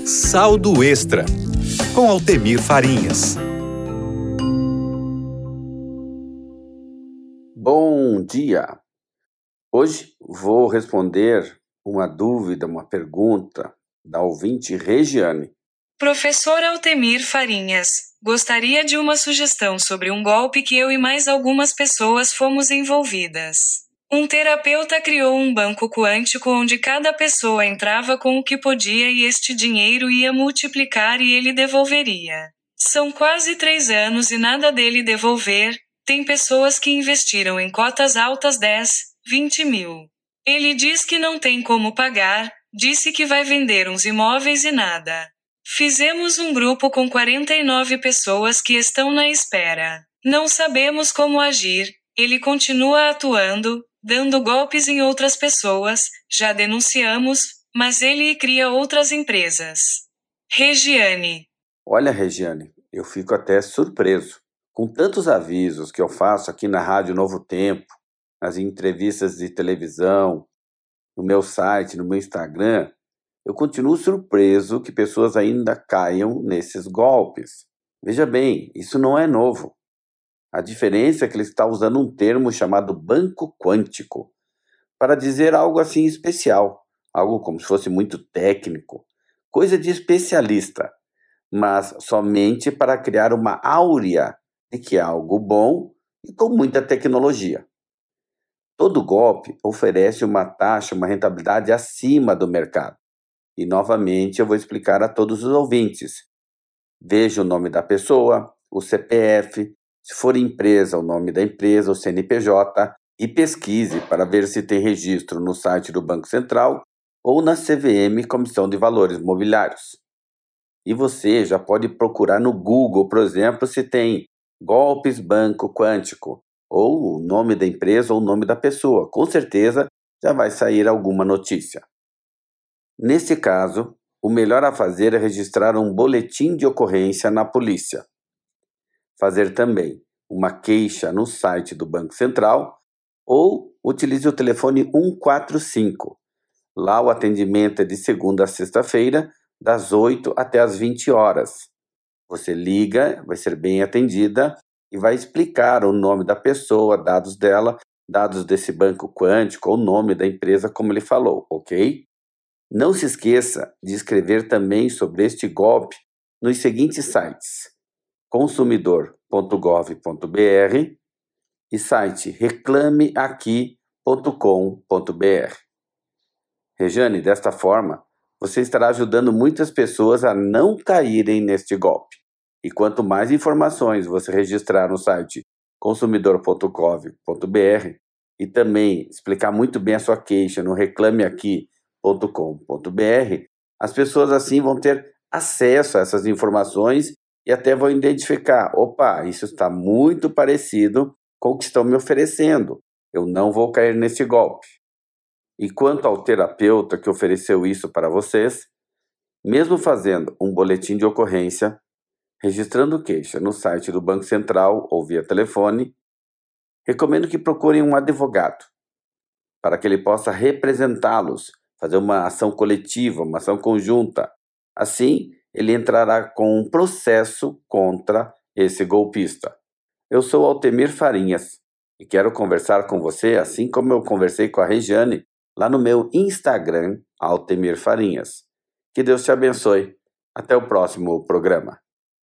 Saldo Extra, com Altemir Farinhas. Bom dia! Hoje vou responder uma dúvida, uma pergunta da ouvinte Regiane. Professor Altemir Farinhas, gostaria de uma sugestão sobre um golpe que eu e mais algumas pessoas fomos envolvidas. Um terapeuta criou um banco quântico onde cada pessoa entrava com o que podia e este dinheiro ia multiplicar e ele devolveria. São quase 3 anos e nada dele devolver. Tem pessoas que investiram em cotas altas 10, 20 mil. Ele diz que não tem como pagar, disse que vai vender uns imóveis e nada. Fizemos um grupo com 49 pessoas que estão na espera. Não sabemos como agir, ele continua atuando, dando golpes em outras pessoas, já denunciamos, mas ele cria outras empresas. Regiane. Olha, Regiane, eu fico até surpreso. Com tantos avisos que eu faço aqui na Rádio Novo Tempo, nas entrevistas de televisão, no meu site, no meu Instagram, eu continuo surpreso que pessoas ainda caiam nesses golpes. Veja bem, isso não é novo. A diferença é que ele está usando um termo chamado banco quântico para dizer algo assim especial, algo como se fosse muito técnico, coisa de especialista, mas somente para criar uma áurea de que é algo bom e com muita tecnologia. Todo golpe oferece uma taxa, uma rentabilidade acima do mercado. E novamente eu vou explicar a todos os ouvintes. Veja o nome da pessoa, o CPF, se for empresa, o nome da empresa, o CNPJ, e pesquise para ver se tem registro no site do Banco Central ou na CVM, Comissão de Valores Mobiliários. E você já pode procurar no Google, por exemplo, se tem golpes banco quântico, ou o nome da empresa ou o nome da pessoa. Com certeza já vai sair alguma notícia. Nesse caso, o melhor a fazer é registrar um boletim de ocorrência na polícia. Fazer também uma queixa no site do Banco Central ou utilize o telefone 145. Lá o atendimento é de segunda a sexta-feira, das 8 até as 20 horas. Você liga, vai ser bem atendida e vai explicar o nome da pessoa, dados dela, dados desse banco quântico ou nome da empresa, como ele falou, ok? Não se esqueça de escrever também sobre este golpe nos seguintes sites: consumidor.gov.br e site reclameaqui.com.br. Regiane, desta forma, você estará ajudando muitas pessoas a não caírem neste golpe. E quanto mais informações você registrar no site consumidor.gov.br e também explicar muito bem a sua queixa no reclameaqui.com.br, as pessoas assim vão ter acesso a essas informações e até vão identificar, opa, isso está muito parecido com o que estão me oferecendo, eu não vou cair nesse golpe. E quanto ao terapeuta que ofereceu isso para vocês, mesmo fazendo um boletim de ocorrência, registrando queixa no site do Banco Central ou via telefone, recomendo que procurem um advogado, para que ele possa representá-los, fazer uma ação coletiva, uma ação conjunta. Assim, ele entrará com um processo contra esse golpista. Eu sou Altemir Farinhas e quero conversar com você, assim como eu conversei com a Regiane, lá no meu Instagram, Altemir Farinhas. Que Deus te abençoe. Até o próximo programa.